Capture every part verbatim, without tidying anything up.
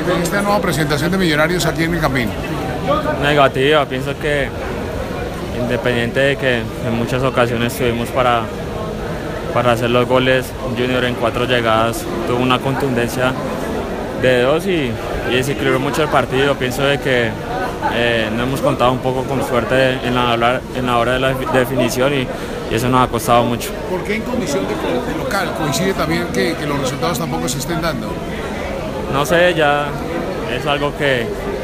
de esta nueva presentación de Millonarios aquí en el Campín? Negativa, pienso que independiente de que en muchas ocasiones tuvimos para, para hacer los goles, Junior en cuatro llegadas tuvo una contundencia de dos y, y desequilibró mucho el partido. Pienso de que eh, no hemos contado un poco con suerte en la, en la hora de la definición y, y eso nos ha costado mucho. ¿Por qué en condición de, de local coincide también que, que los resultados tampoco se estén dando? No sé, ya es algo que,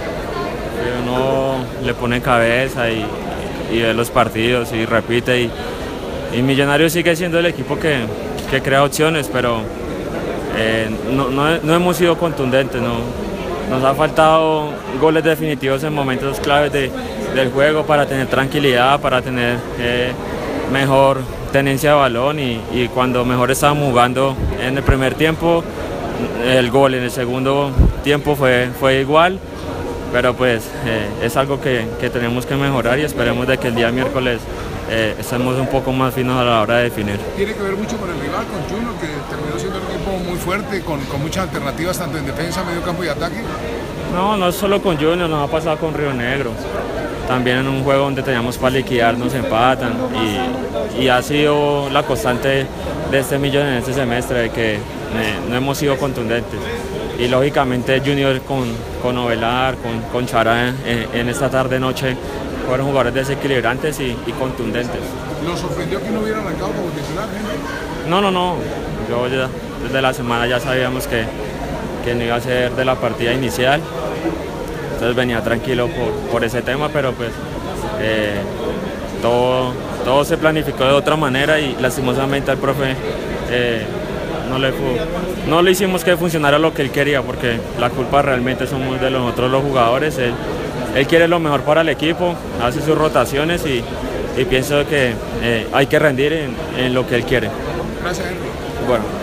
que uno le pone cabeza y, y ve los partidos y repite y, y Millonarios sigue siendo el equipo que, que crea opciones, pero eh, no, no, no hemos sido contundentes, no, nos ha faltado goles definitivos en momentos claves de, del juego para tener tranquilidad, para tener eh, mejor tenencia de balón y, y cuando mejor estábamos jugando en el primer tiempo, el gol en el segundo tiempo fue, fue igual, pero pues eh, es algo que, que tenemos que mejorar y esperemos de que el día miércoles eh, estemos un poco más finos a la hora de definir. ¿Tiene que ver mucho con el rival, con Junior, que terminó siendo un equipo muy fuerte, con, con muchas alternativas tanto en defensa, medio campo y ataque? No, no es solo con Junior, nos ha pasado con Río Negro. También en un juego donde teníamos para liquidar nos empatan y, y ha sido la constante de este Millón en este semestre de que eh, no hemos sido contundentes y lógicamente Junior con, con Ovelar, con, con Chará en, en esta tarde-noche fueron jugadores desequilibrantes y, y contundentes. ¿Lo sorprendió que no hubiera arrancado como titular, Henry? No, no, no, yo ya, desde la semana ya sabíamos que, que no iba a ser de la partida inicial. Entonces venía tranquilo por, por ese tema, pero pues eh, todo, todo se planificó de otra manera y lastimosamente al profe eh, no, le fue, no le hicimos que funcionara lo que él quería, porque la culpa realmente somos de nosotros los jugadores. Él, él quiere lo mejor para el equipo, hace sus rotaciones y, y pienso que eh, hay que rendir en, en lo que él quiere. Gracias, Henry. Bueno.